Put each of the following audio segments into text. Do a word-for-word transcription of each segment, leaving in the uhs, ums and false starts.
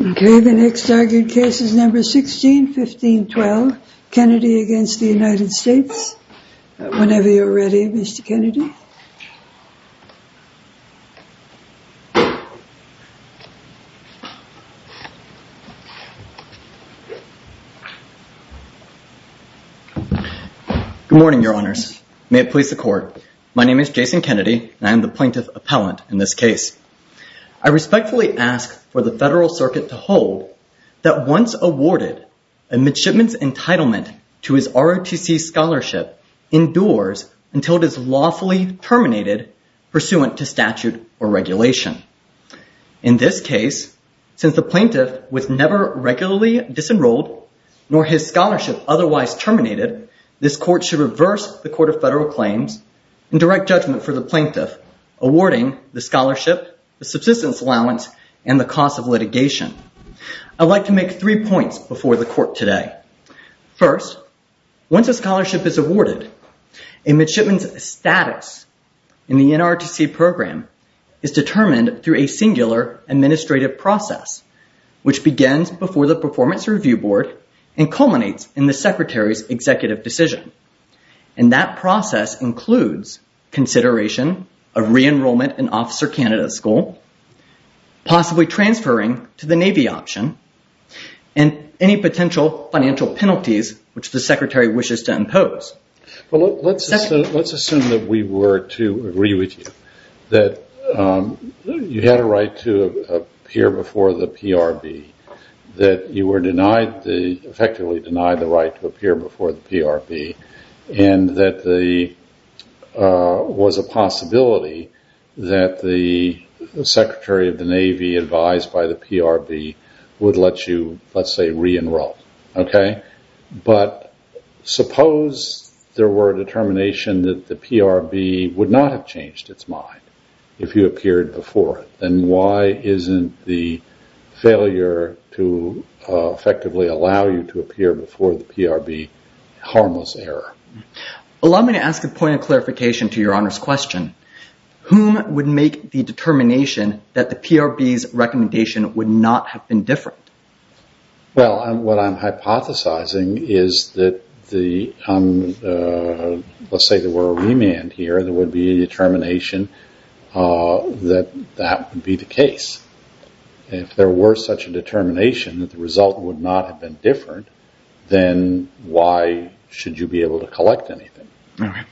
Okay, the next argued case is number sixteen fifteen twelve, Kennedy against the United States. Uh, whenever you're ready, Mister Kennedy. Good morning, Your Honors. May it please the Court. My name is Jason Kennedy, and I am the plaintiff appellant in this case. I respectfully ask for the Federal Circuit to hold that once awarded, a midshipman's entitlement to his R O T C scholarship endures until it is lawfully terminated pursuant to statute or regulation. In this case, since the plaintiff was never regularly disenrolled, nor his scholarship otherwise terminated, this Court should reverse the Court of Federal Claims and direct judgment for the plaintiff, awarding the scholarship, the subsistence allowance, and the cost of litigation. I'd like to make three points before the Court today. First, once a scholarship is awarded, a midshipman's status in the N R O T C program is determined through a singular administrative process, which begins before the Performance Review Board and culminates in the Secretary's executive decision. And that process includes consideration of re-enrollment in Officer Candidate School, possibly transferring to the Navy option, and any potential financial penalties which the Secretary wishes to impose. Well, let's assume, let's assume that we were to agree with you that um, you had a right to appear before the P R B, that you were denied the, effectively denied the right to appear before the P R B, and that the uh, was a possibility that the Secretary of the Navy, advised by the P R B, would let you, let's say, re-enroll. Okay? But suppose there were a determination that the P R B would not have changed its mind if you appeared before it. Then why isn't the failure to uh, effectively allow you to appear before the P R B harmless error? Allow me to ask a point of clarification to Your Honor's question. Whom would make the determination that the P R B's recommendation would not have been different? Well, I'm, what I'm hypothesizing is that the, um, uh, let's say there were a remand here, there would be a determination uh, that that would be the case. If there were such a determination that the result would not have been different, then why should you be able to collect anything? All right.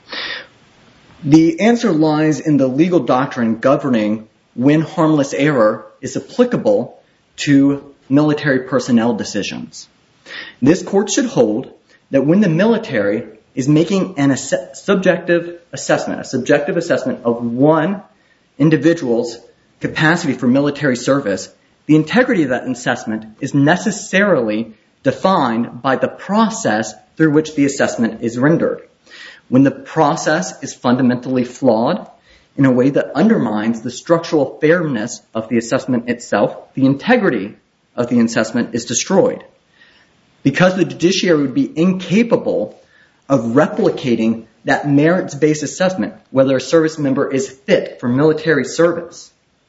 The answer lies in the legal doctrine governing when harmless error is applicable to military personnel decisions. This Court should hold that when the military is making an ass- subjective assessment, a subjective assessment of one individual's capacity for military service, the integrity of that assessment is necessarily defined by the process through which the assessment is rendered. When the process is fundamentally flawed in a way that undermines the structural fairness of the assessment itself, the integrity of the assessment is destroyed. Because the judiciary would be incapable of replicating that merits-based assessment, whether a service member is fit for military service,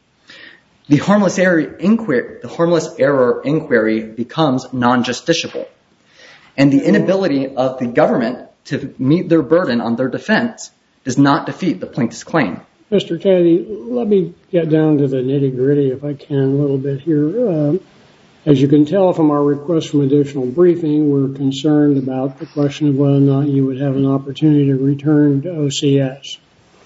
the harmless error inquiry, the harmless error inquiry becomes non-justiciable. And the inability of the government to meet their burden on their defense does not defeat the plaintiff's claim. Mister Kennedy, let me get down to the nitty-gritty, if I can, a little bit here. Uh, as you can tell from our request for additional briefing, we're concerned about the question of whether or not you would have an opportunity to return to O C S.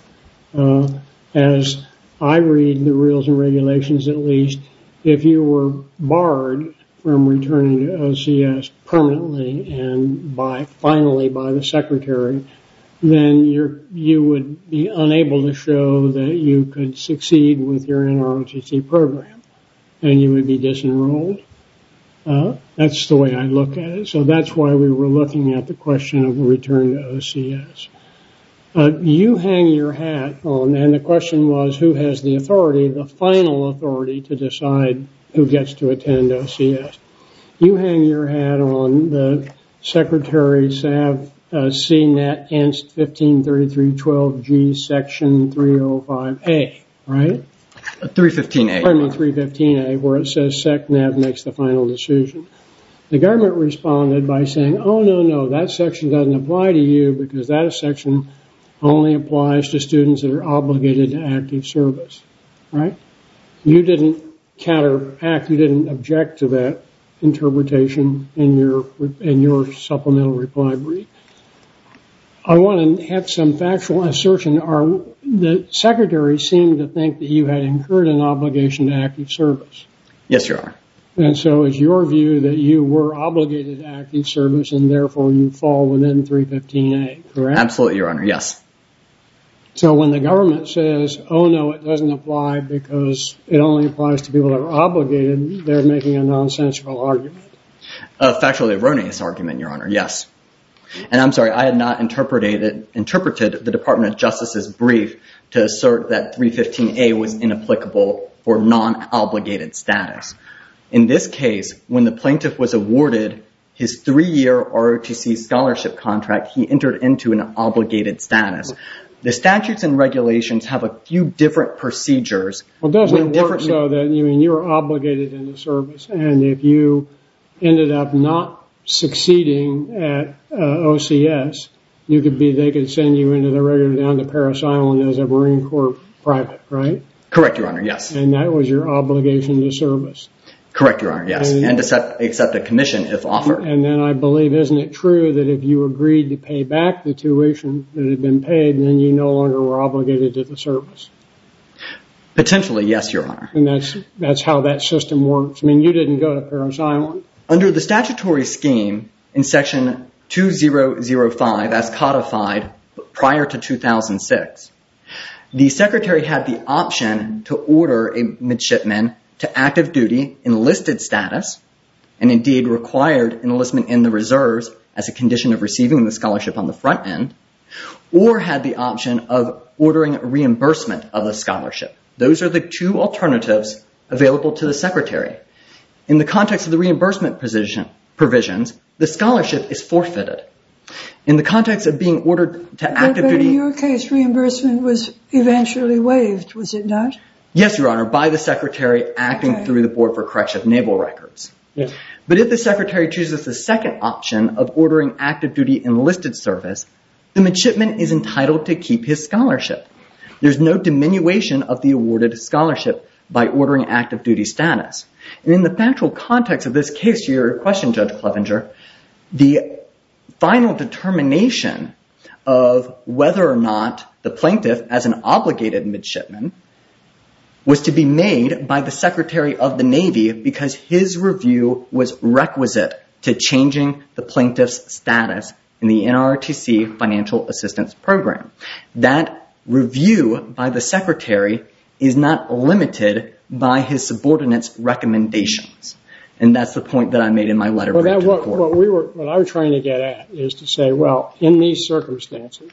Uh, as I read the rules and regulations, at least, if you were barred from returning to O C S permanently and by finally by the Secretary, then you're, you would be unable to show that you could succeed with your N R O T C program, and you would be disenrolled. Uh, that's the way I look at it. So that's why we were looking at the question of return to O C S. Uh, you hang your hat on, and the question was who has the authority, the final authority to decide who gets to attend O C S. You hang your hat on the Secretary Sav uh, C Net Inst fifteen thirty-three twelve G Section three oh five A, right? three fifteen A. Pardon me, three fifteen A, where it says SecNav makes the final decision. The government responded by saying, oh, no, no, that section doesn't apply to you because that section only applies to students that are obligated to active service, right? You didn't counteract, you didn't object to that interpretation in your in your supplemental reply brief. I want to have some factual assertion. Our, the Secretary seemed to think that you had incurred an obligation to active service. Yes, Your Honor. And so is your view that you were obligated to active service and therefore you fall within three fifteen A, correct? Absolutely, Your Honor, yes. So when the government says, oh, no, it doesn't apply because it only applies to people that are obligated, they're making a nonsensical argument. A factually erroneous argument, Your Honor, yes. And I'm sorry, I had not interpreted interpreted the Department of Justice's brief to assert that three fifteen A was inapplicable for non-obligated status. In this case, when the plaintiff was awarded his three-year R O T C scholarship contract, he entered into an obligated status. The statutes and regulations have a few different procedures. Well, doesn't it work so that, you mean, you're obligated in the service, and if you ended up not succeeding at uh, O C S, you could be, they could send you into the regular down to Parris Island as a Marine Corps private, right? Correct, Your Honor, yes. And that was your obligation to service. Correct, Your Honor, yes. And, and to accept, accept a commission if offered. And then I believe, isn't it true that if you agreed to pay back the tuition that had been paid, then you no longer were obligated to the service? Potentially, yes, Your Honor. And that's that's how that system works. I mean, you didn't go to Parris Island. Under the statutory scheme in Section two thousand five, as codified prior to two thousand six, the Secretary had the option to order a midshipman to active duty enlisted status, and indeed required enlistment in the reserves as a condition of receiving the scholarship on the front end, or had the option of ordering a reimbursement of the scholarship. Those are the two alternatives available to the Secretary. In the context of the reimbursement position, provisions, the scholarship is forfeited. In the context of being ordered to active but, but duty... in your case, reimbursement was eventually waived, was it not? Yes, Your Honor, by the Secretary acting okay. through the Board for Correction of Naval Records. Yes. But if the Secretary chooses the second option of ordering active duty enlisted service, the midshipman is entitled to keep his scholarship. There's no diminution of the awarded scholarship by ordering active duty status. And in the factual context of this case, to your question, Judge Clevenger, the final determination of whether or not the plaintiff, as an obligated midshipman, was to be made by the Secretary of the Navy because his review was requisite to changing the plaintiff's status in the N R O T C Financial Assistance Program. That review by the Secretary is not limited by his subordinates' recommendations. And that's the point that I made in my letter well, brief that, to what, the court. What, we were, what I was trying to get at is to say, well, in these circumstances,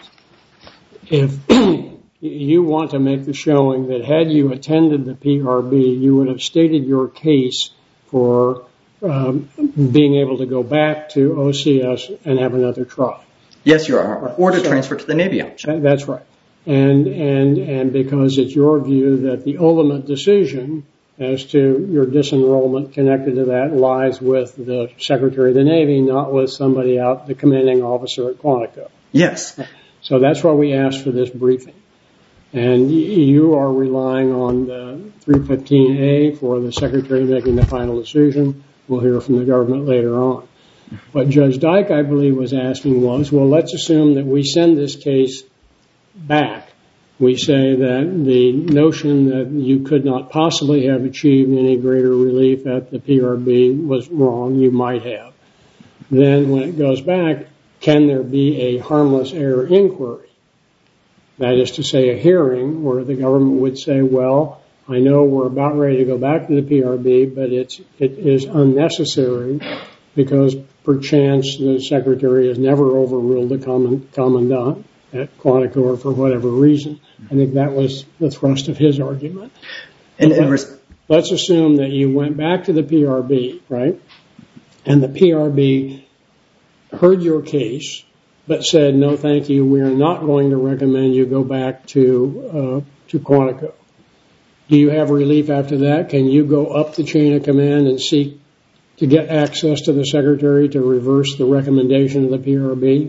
if you want to make the showing that had you attended the P R B, you would have stated your case for um, being able to go back to O C S and have another try. Yes, you are. Or to so, transfer to the Navy option. That's right. And, and, and because it's your view that the ultimate decision as to your disenrollment connected to that lies with the Secretary of the Navy, not with somebody out, the commanding officer at Quantico. Yes. So that's why we asked for this briefing. And you are relying on the three fifteen A for the Secretary making the final decision. We'll hear from the government later on. What Judge Dyke, I believe, was asking was, well, let's assume that we send this case back. We say that the notion that you could not possibly have achieved any greater relief at the P R B was wrong. You might have. Then when it goes back, can there be a harmless error inquiry? That is to say, a hearing where the government would say, well, I know we're about ready to go back to the P R B, but it's, it is unnecessary because perchance the Secretary has never overruled the common, commandant at Quantico or for whatever reason. I think that was the thrust of his argument. And, and res- let's assume that you went back to the P R B, right? And the P R B heard your case, but said, no, thank you, we are not going to recommend you go back to uh, to Quantico. Do you have relief after that? Can you go up the chain of command and seek to get access to the Secretary to reverse the recommendation of the P R B?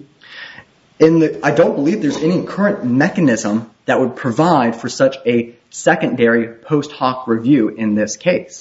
In the, I don't believe there's any current mechanism that would provide for such a secondary post hoc review in this case.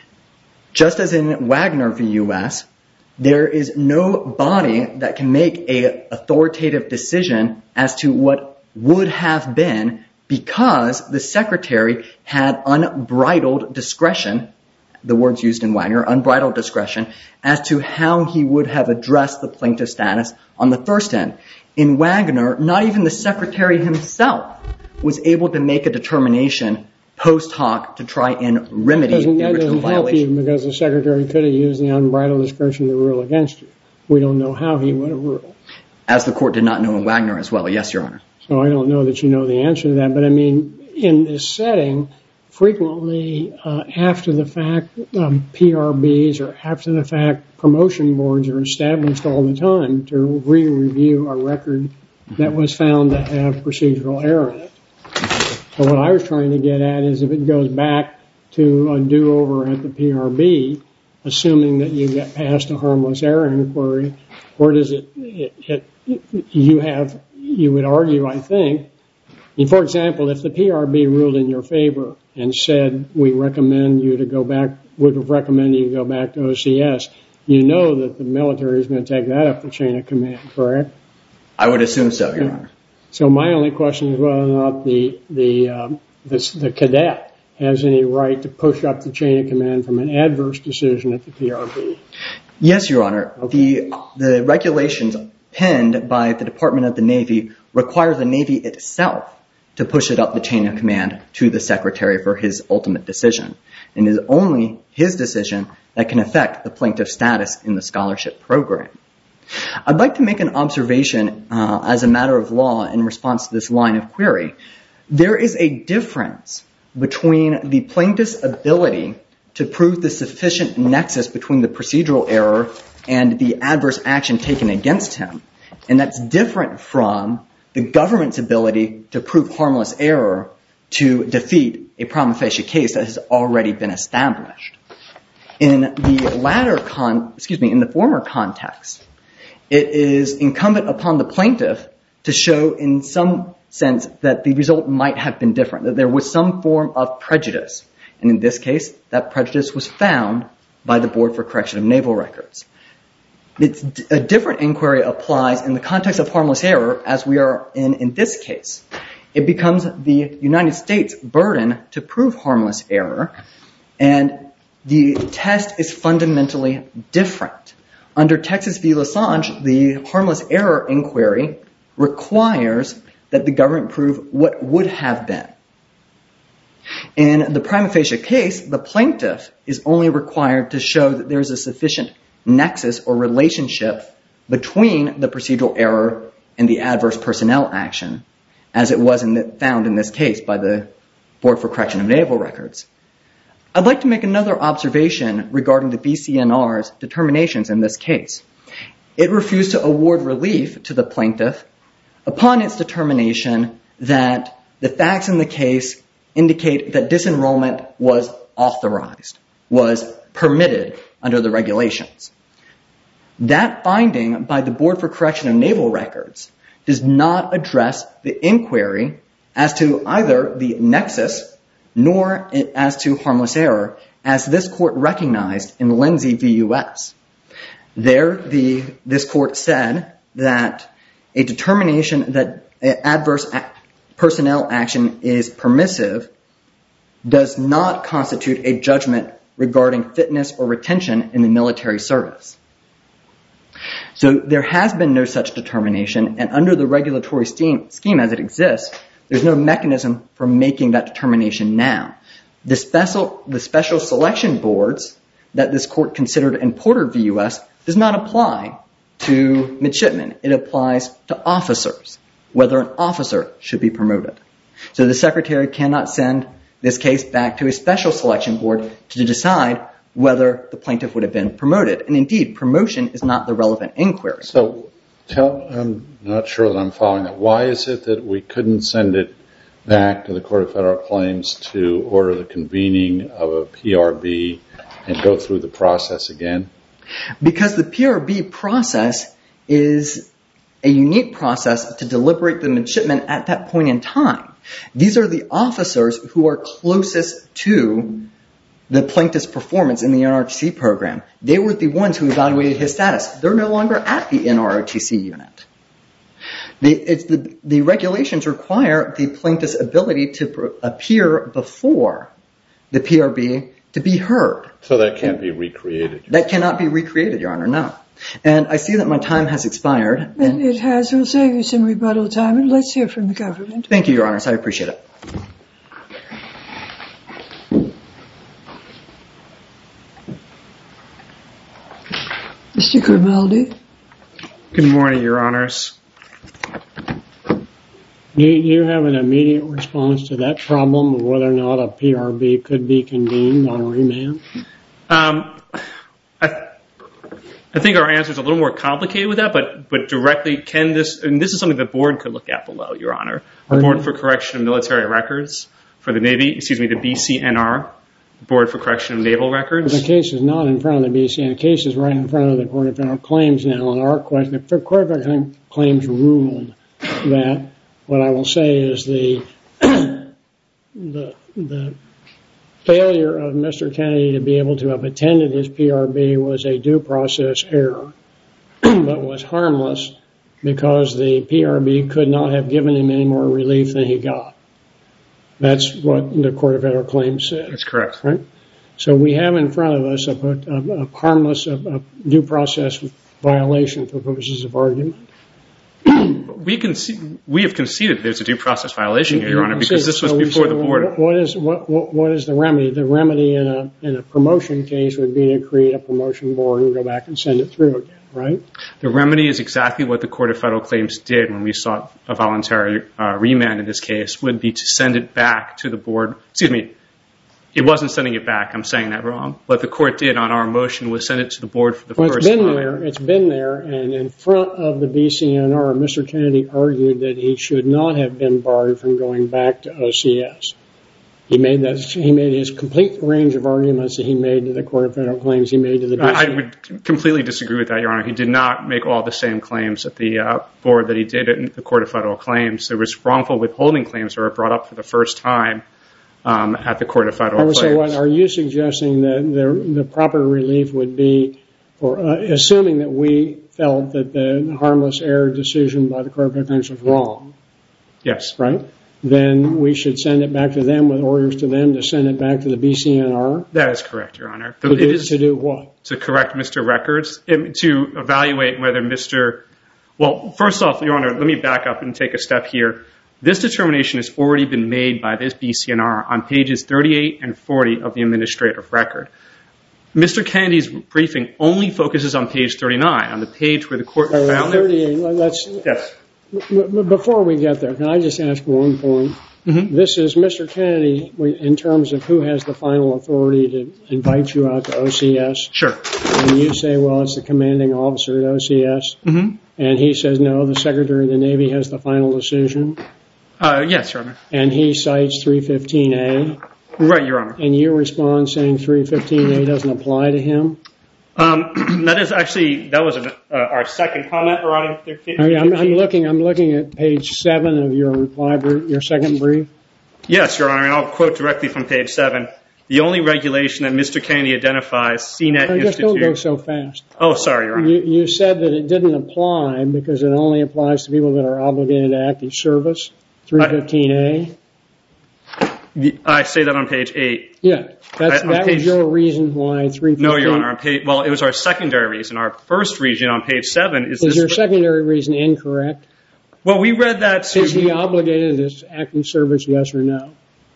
Just as in Wagner v. U S, there is no body that can make an authoritative decision as to what would have been because the Secretary had unbridled discretion, the words used in Wagner, unbridled discretion, as to how he would have addressed the plaintiff status on the first end. In Wagner, not even the Secretary himself was able to make a determination post hoc to try and remedy doesn't, the that original doesn't violation. Help you because the Secretary could have used the unbridled discretion to rule against you. We don't know how he would have ruled. As the court did not know in Wagner as well. Yes, Your Honor. So I don't know that you know the answer to that. But, I mean, in this setting, frequently uh, after the fact, um, P R Bs or after the fact, promotion boards are established all the time to re-review a record that was found to have procedural error in it. So what I was trying to get at is if it goes back to a do-over at the P R B, assuming that you get past a harmless error inquiry, or does it, it, it you have, you would argue, I think, for example, if the P R B ruled in your favor and said we recommend you to go back, would have recommended you go back to O C S, you know that the military is going to take that up the chain of command, correct? I would assume so, Your Honor. So my only question is whether or not the the, um, the the cadet has any right to push up the chain of command from an adverse decision at the P R B. Yes, Your Honor. Okay. The the regulations penned by the Department of the Navy require the Navy itself to push it up the chain of command to the Secretary for his ultimate decision. And it is only his decision that can affect the plaintiff's status in the scholarship program. I'd like to make an observation uh, as a matter of law in response to this line of query. There is a difference between the plaintiff's ability to prove the sufficient nexus between the procedural error and the adverse action taken against him. And that's different from the government's ability to prove harmless error to defeat a prima facie case that has already been established. In the latter con, excuse me, in the former context, it is incumbent upon the plaintiff to show in some sense that the result might have been different, that there was some form of prejudice. And in this case, that prejudice was found by the Board for Correction of Naval Records. It's, a different inquiry applies in the context of harmless error as we are in in this case. It becomes the United States' burden to prove harmless error, and the test is fundamentally different. Under Texas v. Lasange, the harmless error inquiry requires that the government prove what would have been. In the prima facie case, the plaintiff is only required to show that there is a sufficient nexus or relationship between the procedural error and the adverse personnel action, as it was in the, found in this case by the Board for Correction of Naval Records. I'd like to make another observation regarding the B C N R's determinations in this case. It refused to award relief to the plaintiff upon its determination that the facts in the case indicate that disenrollment was authorized, was permitted under the regulations. That finding by the Board for Correction of Naval Records does not address the inquiry as to either the nexus nor as to harmless error, as this court recognized in Lindsay v. U S. There, the, this court said that a determination that adverse a- personnel action is permissive does not constitute a judgment regarding fitness or retention in the military service. So there has been no such determination, and under the regulatory scheme, scheme as it exists, there's no mechanism for making that determination now. The special, the special selection boards that this court considered in Porter v. U S does not apply to midshipmen. It applies to officers, whether an officer should be promoted. So the Secretary cannot send this case back to a special selection board to decide whether the plaintiff would have been promoted. And indeed, promotion is not the relevant inquiry. So tell, I'm not sure that I'm following that. Why is it that we couldn't send it back to the Court of Federal Claims to order the convening of a P R B and go through the process again? Because the P R B process is a unique process to deliberate the midshipman at that point in time. These are the officers who are closest to the plaintiff's performance in the N R O T C program. They were the ones who evaluated his status. They're no longer at the N R O T C unit. The, it's the, the regulations require the plaintiff's ability to pr- appear before the P R B to be heard. So that can't be recreated? That cannot be recreated, Your Honor, no. And I see that my time has expired. And it has. We'll save you some rebuttal time. And let's hear from the government. Thank you, Your Honors. I appreciate it. Mister Grimaldi. Good morning, Your Honors. Do you have an immediate response to that problem of whether or not a P R B could be convened on remand? Um, I, I think our answer is a little more complicated with that, but but directly, can this, and this is something the board could look at below, Your Honor. The Board for Correction of Military Records for the Navy, excuse me, the B C N R, Board for Correction of Naval Records. But the case is not in front of the B C N R. The case is right in front of the Court of Federal Claims now. And our question, the Court of Federal Claims ruled that what I will say is the the the failure of Mister Kennedy to be able to have attended his P R B was a due process error, but was harmless because the P R B could not have given him any more relief than he got. That's what the Court of Federal Claims said. That's correct. Right? So we have in front of us a, a, a harmless a, a due process violation for purposes of argument. We can see, we have conceded there's a due process violation here, Your Honor, because this was so before say, the board. What is what, what what is the remedy? The remedy in a in a promotion case would be to create a promotion board and go back and send it through again, right? The remedy is exactly what the Court of Federal Claims did when we sought a voluntary uh, remand in this case, would be to send it back to the board. Excuse me. It wasn't sending it back. I'm saying that wrong. What the court did on our motion was send it to the board for the well, first it's been time. there. It's been there, and in front of the B C N R, Mister Kennedy argued that he should not have been barred from going back to O C S. He made that. He made his complete range of arguments that he made to the Court of Federal Claims. He made to the B C N R. I would completely disagree with that, Your Honor. He did not make all the same claims at the uh, board that he did at the Court of Federal Claims. There was wrongful withholding claims that were brought up for the first time Um, at the Court of Federal Claims. So what, are you suggesting that the, the proper relief would be, for uh, assuming that we felt that the harmless error decision by the Court of Federal Claims was wrong? Yes. Right? Then we should send it back to them with orders to them to send it back to the B C N R? That is correct, Your Honor. To, it do, is to do what? To correct Mister Records, to evaluate whether Mister Well, first off, Your Honor, let me back up and take a step here. This determination has already been made by this B C N R on pages thirty-eight and forty of the administrative record. Mister Kennedy's briefing only focuses on page thirty-nine, on the page where the court right, found thirty-eight. Let's, yes. Before we get there, can I just ask one point? Mm-hmm. This is Mister Kennedy in terms of who has the final authority to invite you out to O C S. Sure. And you say, well, it's the commanding officer at O C S. Mm-hmm. And he says, no, the Secretary of the Navy has the final decision. Uh, yes, Your Honor. And he cites three fifteen A. Right, Your Honor. And you respond saying three fifteen A doesn't apply to him? Um, that is actually, that was an, uh, our second comment around three fifteen. I'm, I'm looking, I'm looking at page seven of your reply brief, your second brief. Yes, Your Honor, and I'll quote directly from page seven. The only regulation that Mister Kennedy identifies, C net I just Institute. don't go so fast. Oh, sorry, Your Honor. You, you said that it didn't apply because it only applies to people that are obligated to active service. three fifteen A. I say that on page eight. Yeah, that's, I, that page, was your reason why three fifteen. No, Your Honor. On page, well, it was our secondary reason. Our first reason on page seven is. Is this your secondary reason incorrect? Well, we read that. To is he obligated to active service? Yes or no?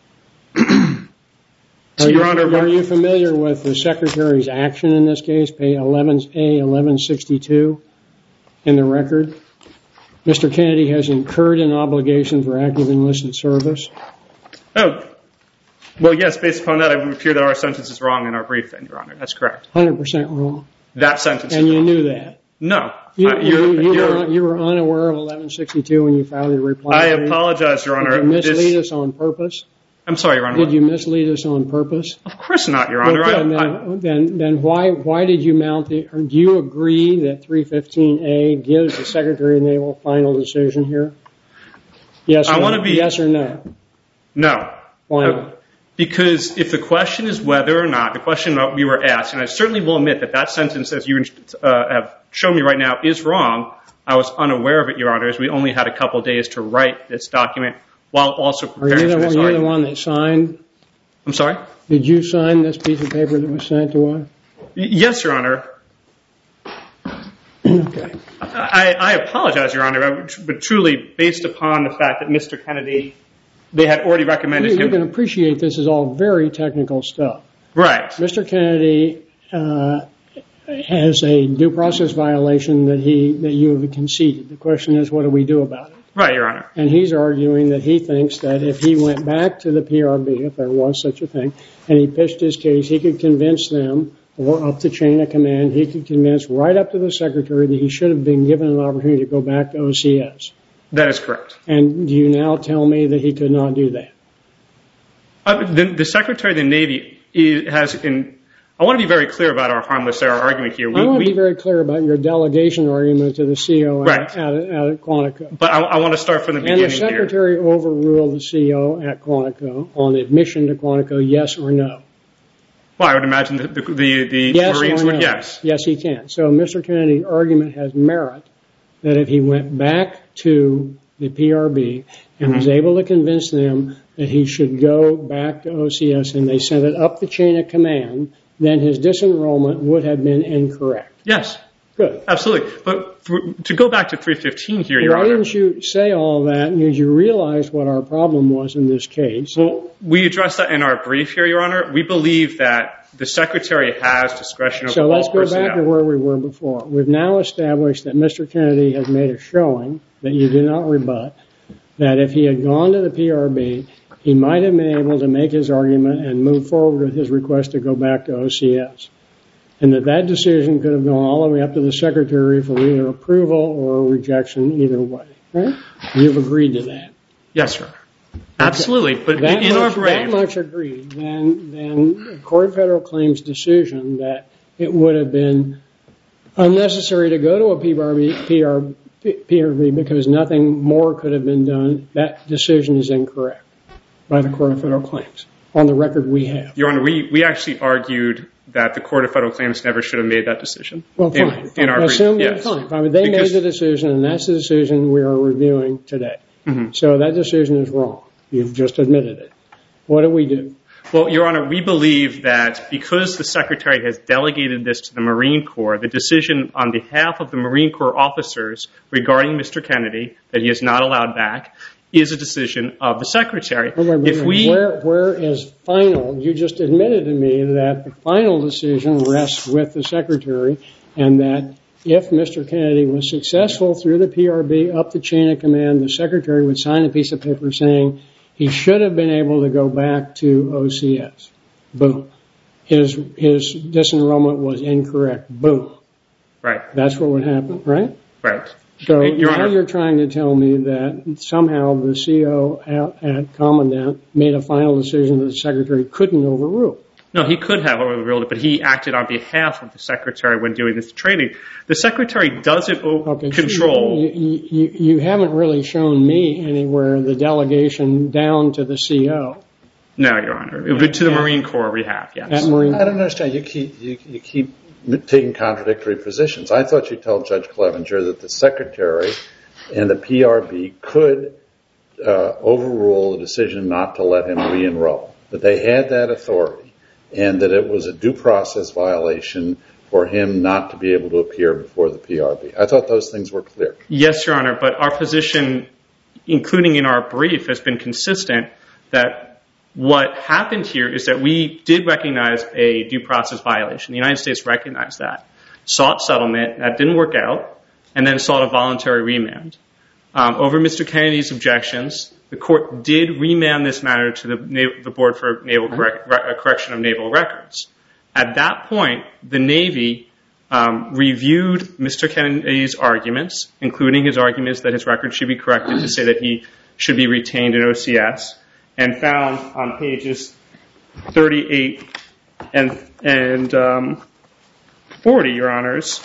So, are, Your you, Honor, are you familiar with the Secretary's action in this case, page eleven A eleven sixty-two in the record? Mister Kennedy has incurred an obligation for active enlisted service. Oh, well, yes, based upon that, I would appear that our sentence is wrong in our brief then, Your Honor. That's correct. one hundred percent wrong. That sentence and is you wrong. knew that. No. You, uh, you, you're, you, you're, were, you were unaware of eleven sixty-two when you filed your reply. I apologize, Your Honor. Did you mislead this, us on purpose? I'm sorry, Your Honor. Did what? you mislead us on purpose? Of course not, Your Honor. Well, I, then, I, then, then why why did you mount the? Or do you agree that three fifteen A gives the Secretary of Naval final decision here? Yes. Or I want no? to be Yes or no? No. Why Uh, not? Because if the question is whether or not, the question that we were asked, and I certainly will admit that that sentence, as you uh, have shown me right now, is wrong. I was unaware of it, Your Honor, as we only had a couple days to write this document while also Are preparing you the, for this one, you're the argument. one that signed? I'm sorry? Did you sign this piece of paper that was sent to us? Y- Yes, Your Honor. Okay. I, I apologize, Your Honor, but truly, based upon the fact that Mister Kennedy, they had already recommended You, you him. can appreciate this is all very technical stuff. Right. Mister Kennedy uh, has a due process violation that he that you have conceded. The question is, what do we do about it? Right, Your Honor. And he's arguing that he thinks that if he went back to the P R B, if there was such a thing, and he pitched his case, he could convince them, or up the chain of command, he could convince right up to the Secretary that he should have been given an opportunity to go back to O C S. That is correct. And do you now tell me that he could not do that? Uh, the, the Secretary of the Navy is, has, in, I want to be very clear about our harmless error argument here. We, I want to we, be very clear about your delegation argument to the C O Right. at, at, at Quantico. But I, I want to start from the And beginning the here. Secretary overruled the C O at Quantico on admission to Quantico, yes or no? Well, I would imagine that the, the, the Yes Marines or no? would yes. Yes, he can. So Mister Kennedy's argument has merit that if he went back to the P R B and Mm-hmm. was able to convince them that he should go back to O C S and they sent it up the chain of command, then his disenrollment would have been incorrect. Yes, Good. absolutely. But for, to go back to three fifteen here, Your Why Honor. didn't you say all that? Because you realized what our problem was in this case. Well, we addressed that in our brief here, Your Honor. We believe that the Secretary has discretion over So all let's go personnel. back to where we were before. We've now established that Mister Kennedy has made a showing that you do not rebut, that if he had gone to the P R B, he might have been able to make his argument and move forward with his request to go back to O C S. And that that decision could have gone all the way up to the Secretary for either approval or rejection, either way. Right? You've agreed to that. Yes, sir. Absolutely. But That in much, our brief, that much agreed, then, then the Court of Federal Claims decision that it would have been unnecessary to go to a P R B, P R B, P R B because nothing more could have been done, that decision is incorrect by the Court of Federal Claims on the record we have. Your Honor, we, we actually argued that the Court of Federal Claims never should have made that decision. Well, in, fine. In our Assume brief, that, yes. fine. fine. They Because- made the decision, and that's the decision we are reviewing today. Mhm. So that decision is wrong. You've just admitted it. What do we do? Well, Your Honor, we believe that because the Secretary has delegated this to the Marine Corps, the decision on behalf of the Marine Corps officers regarding Mister Kennedy, that he is not allowed back, is a decision of the Secretary. Wait, wait, wait, If wait. we, Where, where is final? You just admitted to me that the final decision rests with the Secretary and that if Mister Kennedy was successful through the P R B up the chain of command, the Secretary would sign a piece of paper saying he should have been able to go back to O C S. Boom. His, his disenrollment was incorrect. Boom. right, That's what would happen, right? right. So Your now Honor, you're trying to tell me that somehow the C O at, at Commandant made a final decision that the Secretary couldn't overrule. no, he could have overruled it, but he acted on behalf of the Secretary when doing this training. The Secretary doesn't o- Okay, so control. You, you, you haven't really shown me anywhere the delegation down to the C O No, Your Honor. It would be to the Marine Corps we have, yes. at Marine. I don't understand. You keep you, you keep taking contradictory positions. I thought you told Judge Clevenger that the Secretary and the P R B could uh, overrule the decision not to let him re-enroll, that they had that authority, and that it was a due process violation for him not to be able to appear before the P R B. I thought those things were clear. Yes, Your Honor, but our position, including in our brief, has been consistent that what happened here is that we did recognize a due process violation. The United States recognized that, sought settlement, that didn't work out, and then sought a voluntary remand. Um, over Mister Kennedy's objections, the court did remand this matter to the, Na- the Board for Naval Correc- Re- Correction of Naval Records. At that point, the Navy um, reviewed Mister Kennedy's arguments, including his arguments that his record should be corrected to say that he should be retained in O C S, and found on pages thirty-eight and, and um, forty, Your Honors,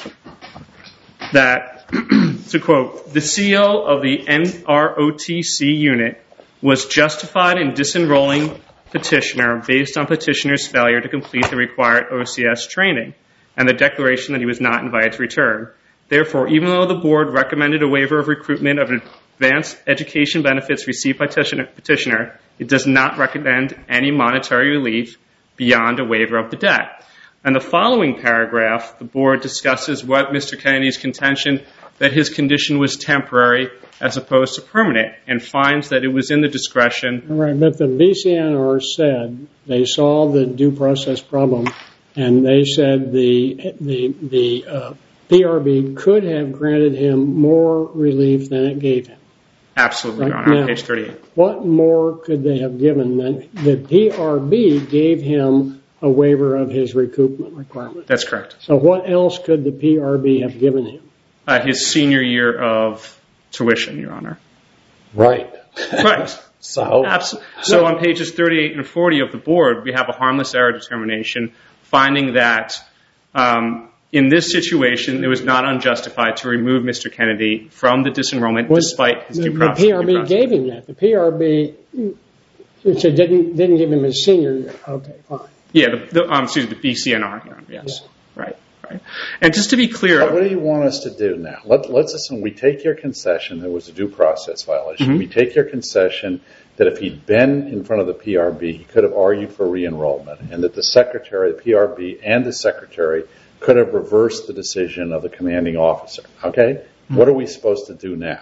that, to quote, the C O of the N R O T C unit was justified in disenrolling petitioner based on petitioner's failure to complete the required O C S training and the declaration that he was not invited to return. Therefore, even though the board recommended a waiver of recruitment of advanced education benefits received by petitioner, it does not recommend any monetary relief beyond a waiver of the debt. And the following paragraph, the board discusses what Mister Kennedy's contention that his condition was temporary as opposed to permanent, and finds that it was in the discretion. Right, but the B C N R said they saw the due process problem, and they said the the the uh, P R B could have granted him more relief than it gave him. Absolutely, right? Your Honor, now, on page thirty-eight. What more could they have given? Than the P R B gave him a waiver of his recoupment requirement. That's correct. So what else could the P R B have given him? Uh, his senior year of tuition, Your Honor. Right. Right. So? Absolutely. So on pages thirty-eight and forty of the board, we have a harmless error determination finding that um, in this situation, it was not unjustified to remove Mister Kennedy from the disenrollment well, despite his due process. The P R B gave him that. The P R B so didn't, didn't give him his senior year. Okay, fine. Yeah, the, the, um, excuse me, the B C N R, Your Honor, yes. Yeah. Right. Right. And just to be clear... But what do you want us to do now? Let, let's assume we take your concession there was a due process violation. Mm-hmm. We take your concession that if he'd been in front of the P R B, he could have argued for re-enrollment, and that the secretary, the P R B, and the secretary could have reversed the decision of the commanding officer. Okay? Mm-hmm. What are we supposed to do now?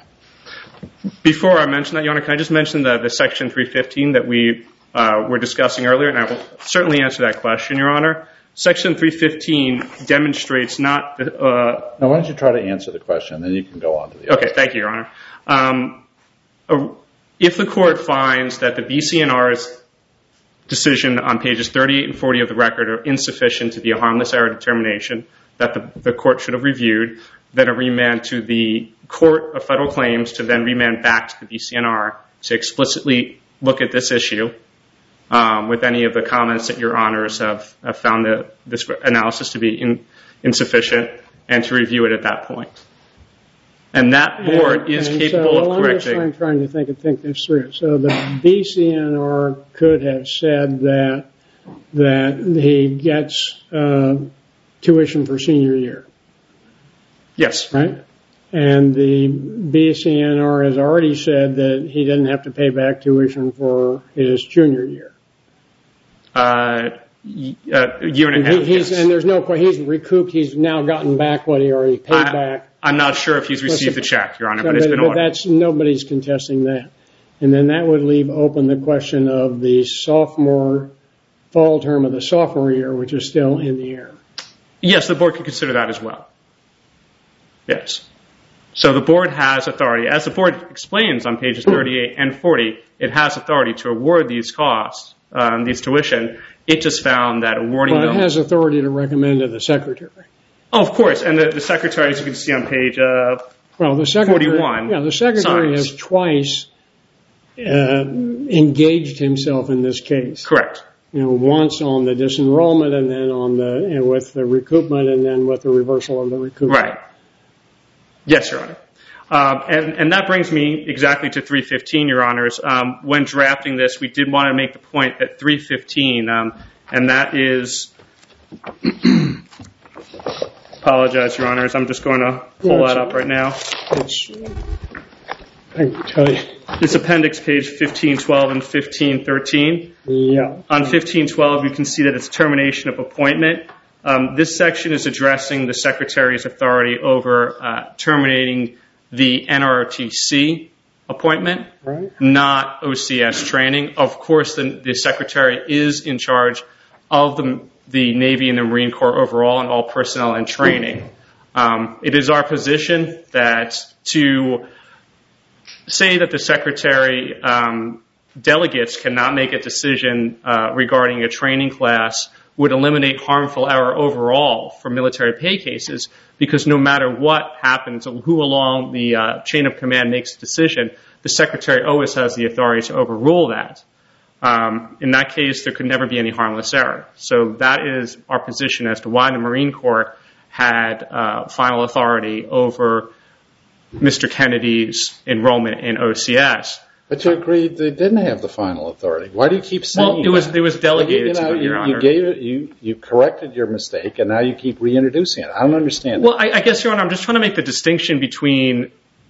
Before I mention that, Your Honor, can I just mention the, the Section three fifteen that we uh, were discussing earlier, and I will certainly answer that question, Your Honor. Section three fifteen demonstrates not... The, uh, now, why don't you try to answer the question, then you can go on to the Okay, thank you, Your Honor. Um, uh, if the court finds that the B C N R's decision on pages thirty-eight and forty of the record are insufficient to be a harmless error determination that the, the court should have reviewed, then a remand to the Court of Federal Claims to then remand back to the B C N R to explicitly look at this issue um, with any of the comments that Your Honors have, have found the, this analysis to be in, insufficient, and to review it at that point. And that board and, is and capable so, well, of correcting... I'm just trying, trying to think and think this through. So the B C N R could have said that that he gets uh, tuition for senior year. Yes. Right? And the B C N R has already said that he doesn't have to pay back tuition for his junior year. Uh, y- uh, year and a half, he, he's, yes. And there's no question. He's recouped. He's now gotten back what he already paid I, back. I'm not sure if he's received the check, Your Honor, so, but it's but, been but ordered. That's, nobody's contesting that. And then that would leave open the question of the sophomore, fall term of the sophomore year, which is still in the air. Yes, the board could consider that as well. Yes. So the board has authority. As the board explains on pages thirty-eight and forty, it has authority to award these costs, um, these tuition. It just found that awarding well, them... it has authority to recommend to the secretary. Oh, of course. And the, the secretary, as you can see on page uh, well, the secretary, forty-one... Yeah, the secretary signs. has twice uh, engaged himself in this case. Correct. You know, once on the disenrollment, and then on the you know, with the recoupment, and then with the reversal of the recoupment. Right. Yes, Your Honor. Um, and, and that brings me exactly to three fifteen, Your Honors. Um, when drafting this, we did want to make the point that three fifteen, um, and that is, apologize, Your Honors, I'm just going to pull yeah, that up right now. It's, I can tell you. It's appendix page fifteen twelve and fifteen thirteen. Yeah. On fifteen twelve, you can see that it's termination of appointment. Um, this section is addressing the Secretary's authority over uh, terminating the N R O T C appointment, right. Not O C S training. Of course, the, the Secretary is in charge of the, the Navy and the Marine Corps overall and all personnel and training. Um, it is our position that to say that the Secretary um, delegates cannot make a decision uh, regarding a training class would eliminate harmful error overall for military pay cases, because no matter what happens, who along the uh, chain of command makes a decision, the Secretary always has the authority to overrule that. Um, in that case, there could never be any harmless error. So that is our position as to why the Marine Corps had uh, final authority over Mister Kennedy's enrollment in O C S. But you agreed they didn't have the final authority. Why do you keep saying well, it was, that? It was delegated well, you, you know, to them, Your you, Honor. You, gave it, you, you corrected your mistake, and now you keep reintroducing it. I don't understand Well, that. I, I guess, Your Honor, I'm just trying to make the distinction between...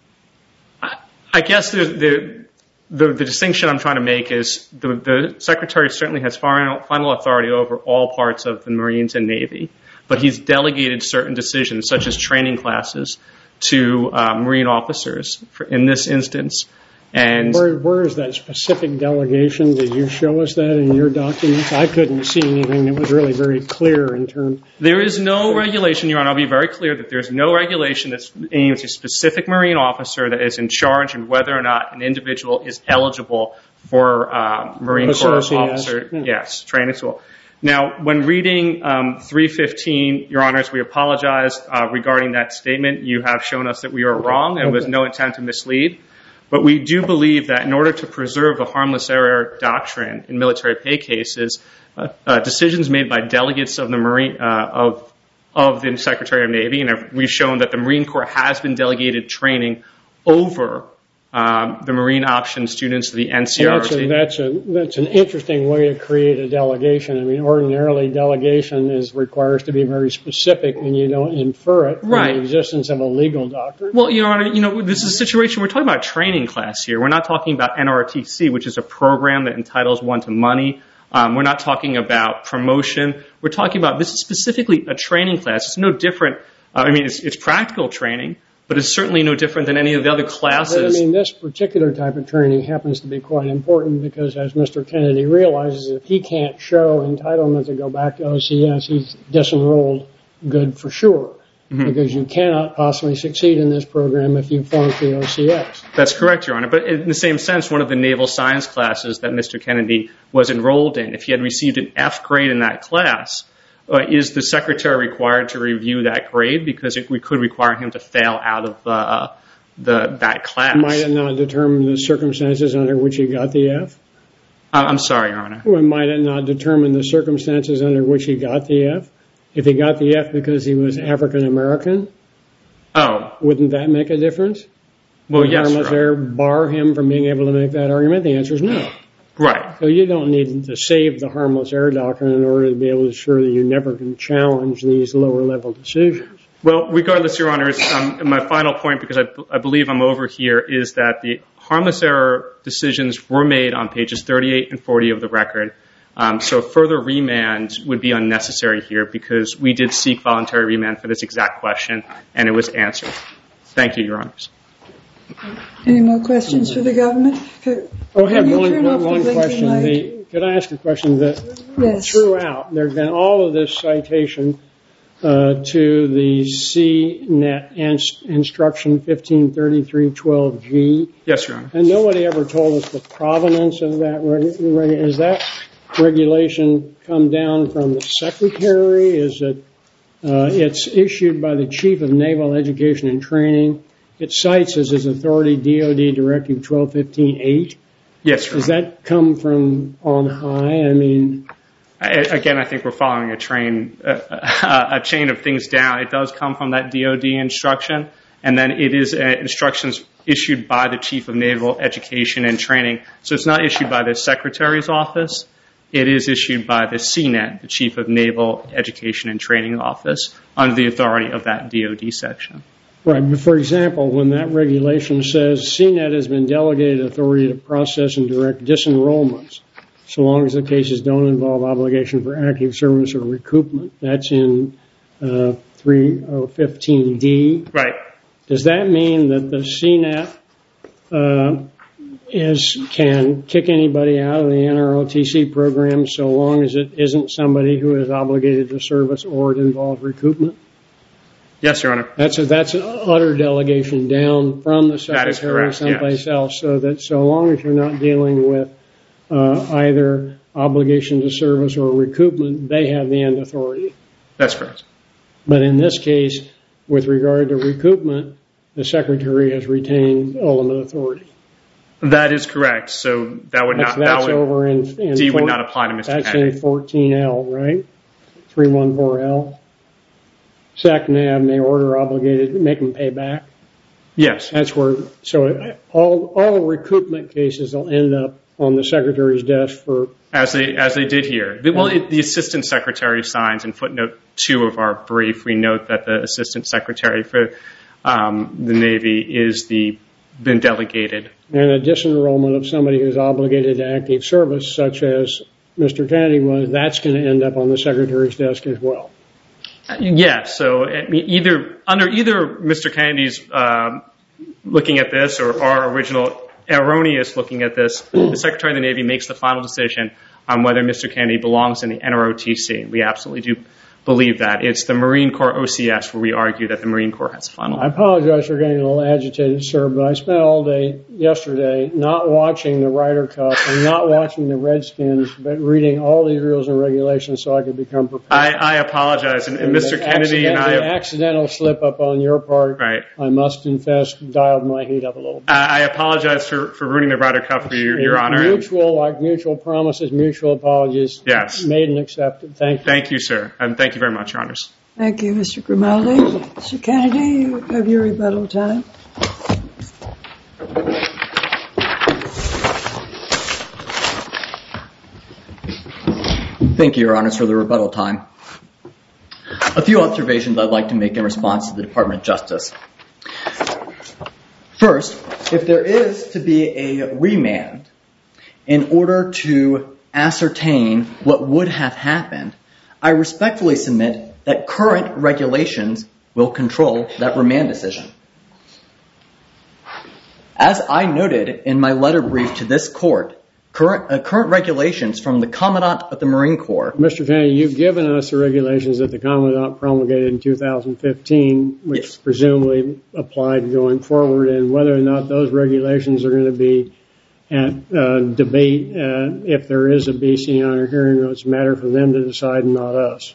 I, I guess the, the, the, the distinction I'm trying to make is the, the Secretary certainly has final, final authority over all parts of the Marines and Navy, but he's delegated certain decisions, such as training classes, to uh, Marine officers for, in this instance. And where, where is that specific delegation? Did you show us that in your documents? I couldn't see anything that was really very clear in terms. There is no regulation, Your Honor. I'll be very clear that there's no regulation that's aimed at a specific Marine officer that is in charge of whether or not an individual is eligible for uh, Marine Corps officer, yeah. yes, training school. Now, when reading um, three fifteen, Your Honors, we apologize uh, regarding that statement. You have shown us that we are wrong, and okay. with no intent to mislead. But we do believe that in order to preserve the harmless error doctrine in military pay cases, uh, uh, decisions made by delegates of the Marine uh, of of the Secretary of Navy, and we've shown that the Marine Corps has been delegated training over um, the Marine option students of the N C R T. That's a, that's a that's an interesting way to create a delegation. I mean, ordinarily delegation is requires to be very specific, and you don't infer it from right. the existence of a legal doctrine. Well, Your Honor, you know, this is a situation we're talking about a training class here. We're not talking about N R T C, which is a program that entitles one to money. Um, we're not talking about promotion. We're talking about this is specifically a training class. It's no different. Uh, I mean, it's, it's practical training. But it's certainly no different than any of the other classes. But, I mean, this particular type of training happens to be quite important because, as Mister Kennedy realizes, if he can't show entitlement to go back to O C S, he's disenrolled good for sure. Mm-hmm. Because you cannot possibly succeed in this program if you flunk the O C S. That's correct, Your Honor. But in the same sense, one of the naval science classes that Mister Kennedy was enrolled in, if he had received an F grade in that class, Uh, is the Secretary required to review that grade? Because it, we could require him to fail out of uh, the that class. Might it not determine the circumstances under which he got the F? Uh, I'm sorry, Your Honor. Well, might it not determine the circumstances under which he got the F? If he got the F because he was African American, oh, wouldn't that make a difference? Well, Would yes, harmless error bar him from being able to make that argument? The answer is no. Right. So you don't need to save the harmless error doctrine in order to be able to ensure that you never can challenge these lower level decisions. Well, regardless, Your Honors, um, my final point, because I, I believe I'm over here, is that the harmless error decisions were made on pages thirty-eight and forty of the record. Um, so further remand would be unnecessary here because we did seek voluntary remand for this exact question, and it was answered. Thank you, Your Honors. Any more questions for the government? Oh, I have one, one, one question. The, could I ask a question? That yes. Throughout, there's been all of this citation uh, to the C net inst- instruction fifteen thirty-three twelve G. Yes, Your Honor. And nobody ever told us the provenance of that. Reg- reg- is that regulation come down from the Secretary? Is it? Uh, it's issued by the Chief of Naval Education and Training. It cites as its authority D O D Directive twelve fifteen eight. Yes, Your Honor. Does that come from on high? I mean, I, again, I think we're following a train, uh, a chain of things down. It does come from that D O D instruction, and then it is uh, instructions issued by the Chief of Naval Education and Training. So it's not issued by the Secretary's office. It is issued by the C net, the Chief of Naval Education and Training Office, under the authority of that D O D section. Right, but for example, when that regulation says C net has been delegated authority to process and direct disenrollments, so long as the cases don't involve obligation for active service or recoupment, that's in uh, three oh fifteen D. Right. Does that mean that the C net uh, is can kick anybody out of the N R O T C program so long as it isn't somebody who is obligated to service or it involves recoupment? Yes, Your Honor. That's a, that's an utter delegation down from the Secretary correct, someplace yes. else, so that so long as you're not dealing with uh, either obligation to service or recoupment, they have the end authority. That's correct. But in this case, with regard to recoupment, the Secretary has retained ultimate authority. That is correct. So that would That's, not that's that would, over in, in D four, would not apply to Mister That's Kennedy. in fourteen L, right? three one four L. SAC NAV may order obligated, make them pay back. Yes. That's where, so all all recoupment cases will end up on the Secretary's desk for... As they as they did here. Well, it, the Assistant Secretary signs in footnote two of our brief. We note that the Assistant Secretary for um, the Navy is the been delegated. And a disenrollment of somebody who's obligated to active service, such as Mister Kennedy was, that's going to end up on the Secretary's desk as well. Yeah. So I mean, either under either Mister Kennedy's uh, looking at this or our original erroneous looking at this, the Secretary of the Navy makes the final decision on whether Mister Kennedy belongs in the N R O T C. We absolutely do believe that. It's the Marine Corps O C S where we argue that the Marine Corps has the final. I apologize for getting a little agitated, sir, but I spent all day yesterday not watching the Ryder Cup and not watching the Redskins, but reading all these rules and regulations so I could become prepared. I, I apologize. And, and, and Mister Kennedy and I... The accidental slip-up on your part, right. I must confess, dialed my heat up a little bit. I, I apologize for, for ruining the Ryder Cup for your, your honor. Mutual, like mutual promises, mutual apologies. Yes. Made and accepted. Thank you. Thank you, sir. And thank you very much, Your Honors. Thank you, Mister Grimaldi. Mister Kennedy, you have your rebuttal time. Thank you, Your Honors, for the rebuttal time. A few observations I'd like to make in response to the Department of Justice. First, if there is to be a remand in order to ascertain what would have happened, I respectfully submit that current regulations will control that remand decision. As I noted in my letter brief to this court, current, uh, current regulations from the Commandant of the Marine Corps... Mister Kennedy, you've given us the regulations that the Commandant promulgated in two thousand fifteen, which yes. presumably applied going forward, and whether or not those regulations are going to be at uh, debate uh, if there is a B C N R hearing, it's a matter for them to decide and not us.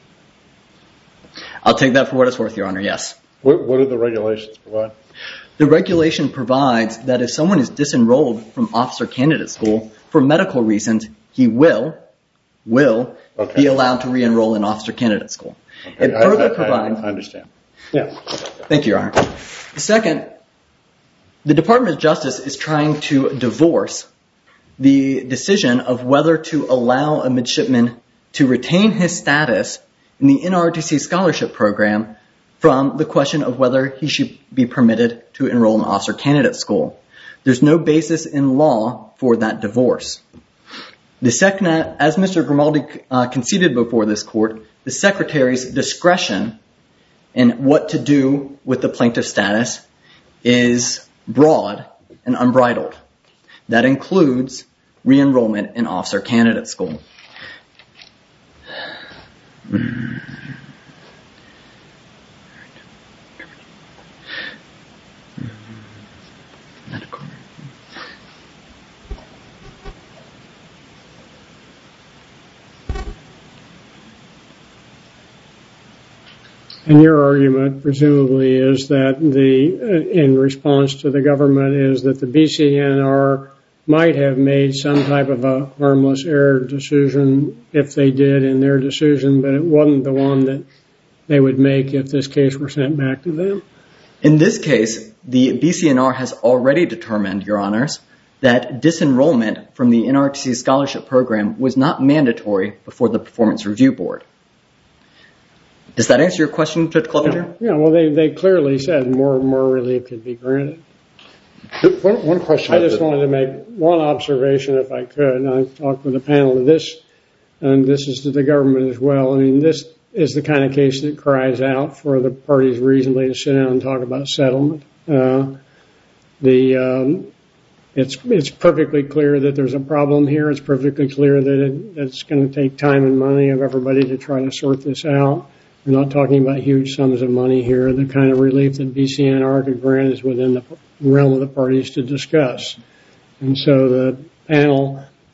I'll take that for what it's worth, Your Honor, yes. What, what do the regulations provide? The regulation provides that if someone is disenrolled from officer candidate school for medical reasons, he will, will okay. be allowed to re-enroll in officer candidate school. Okay. It further I, I, provides... I understand. Yeah. Thank you, Your Honor. Second, the Department of Justice is trying to divorce the decision of whether to allow a midshipman to retain his status in the N R O T C scholarship program from the question of whether he should be permitted to enroll in officer candidate school. There's no basis in law for that divorce. The second, as Mister Grimaldi uh, conceded before this court, the Secretary's discretion in what to do with the plaintiff status is broad and unbridled. That includes re-enrollment in officer candidate school. And your argument, presumably, is that the, uh, in response to the government, is that the B C N R might have made some type of a harmless error decision if they did in their decision, but it wasn't the one that they would make if this case were sent back to them. In this case, the B C N R has already determined, Your Honors, that disenrollment from the N R O T C scholarship program was not mandatory before the Performance Review Board. Does that answer your question, Judge Clevenger? Yeah, yeah, well, they, they clearly said more more relief could be granted. One, one question. I just wanted to make one observation, if I could, and I talked with the panel of this, and this is to the government as well. I mean, this is the kind of case that cries out for the parties reasonably to sit down and talk about settlement. Uh, the um, it's it's perfectly clear that there's a problem here. It's perfectly clear that, it, that it's going to take time and money of everybody to try to sort this out. We're not talking about huge sums of money here. The kind of relief that B C N R could grant is within the realm of the parties to discuss. And so the panel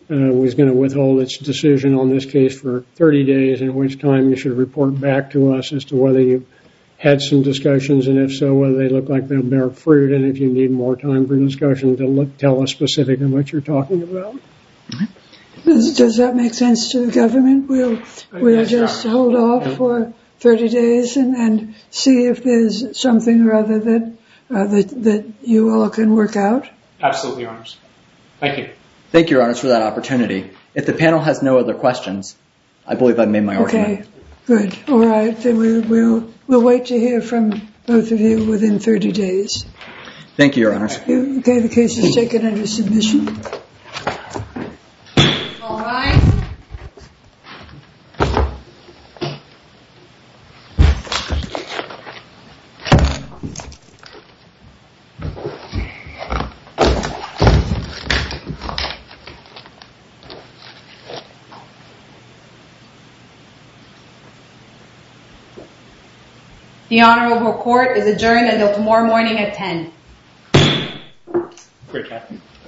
uh, was going to withhold its decision on this case for thirty days, in which time you should report back to us as to whether you had some discussions, and if so, whether they look like they'll bear fruit, and if you need more time for discussion, to look, tell us specifically what you're talking about. Does, does that make sense to the government? We'll, we'll just hold off for thirty days and, and see if there's something or other that, uh, that, that you all can work out? Absolutely, Your Honors. Thank you. Thank you, Your Honors, for that opportunity. If the panel has no other questions, I believe I've made my argument. Okay, good. All right, then we'll, we'll, we'll wait to hear from both of you within thirty days. Thank you, Your Honors. Okay, the case is taken under submission. All right. The Honorable Court is adjourned until tomorrow morning at ten. Great job.